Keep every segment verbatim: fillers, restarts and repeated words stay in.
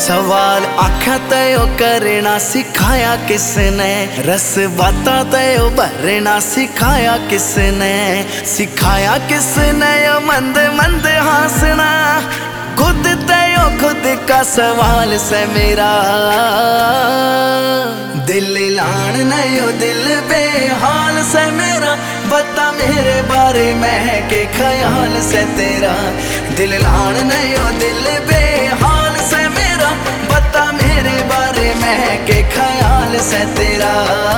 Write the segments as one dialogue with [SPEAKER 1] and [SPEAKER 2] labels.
[SPEAKER 1] सवाल आख्या तयो करना सिखाया किसने, रस बाता तयो भरना सिखाया किसने, सिखाया किसने यो मंद मंद हंसना, खुद तयो खुद का सवाल से मेरा दिल लान नयो दिल बेहाल से मेरा, बता मेरे बारे में के ख्याल से तेरा, दिल लान नयो दिल बेहाल से मेरा, बता मेरे बारे में के ख्याल से तेरा।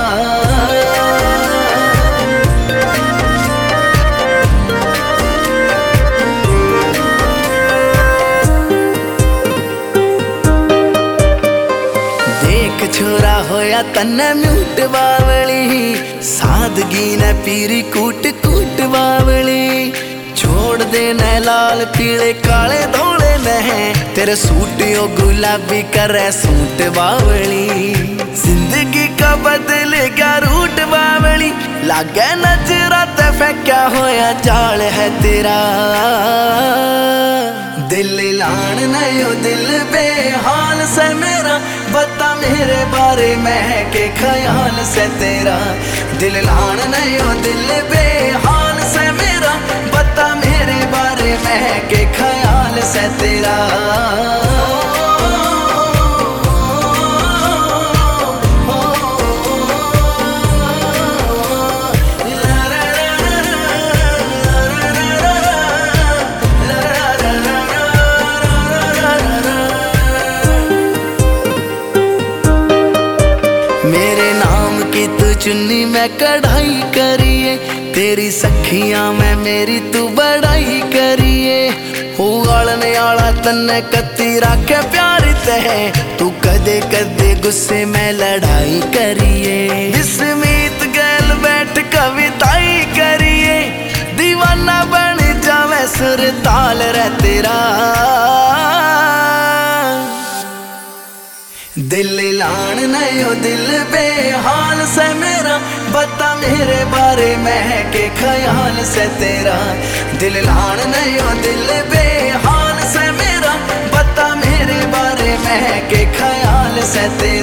[SPEAKER 1] छोरा होया तन्ने म्यूट बावली, सादगी ने पीरी कूट कूट बावली, छोड़ दे न लाल पीले काले धोले ने, तेरे सूट यो गुलाबी करे सूट बावली, जिंदगी का बदलेगा रूट बावली, लागे नजरा ते फेंका होया जाल है तेरा, दिल लान नयो दिल बेहाल से मेरा, बता मेरे बारे में के ख्याल से तेरा, दिल लान नयो दिल बेहाल से मेरा, बता मेरे बारे में के ख्याल से तेरा। मेरे नाम की तू चुन्नी में कढ़ाई करिए, तेरी सखियां में मेरी तू बड़ाई करिए, हो आलने आला तन्ने कत्ती राखे प्यारी ते, तू कदे कदे गुस्से में लड़ाई करिए, विस्मित गैल बैठ कविताई करिए, दीवाना बन जावे सुर ताल रे तेरा, दिल लान नयो दिल बेहाल से मेरा, बता मेरे बारे में के ख्याल से तेरा, दिल लान नयो दिल बेहाल से मेरा, बता मेरे बारे में के ख्याल से तेरा।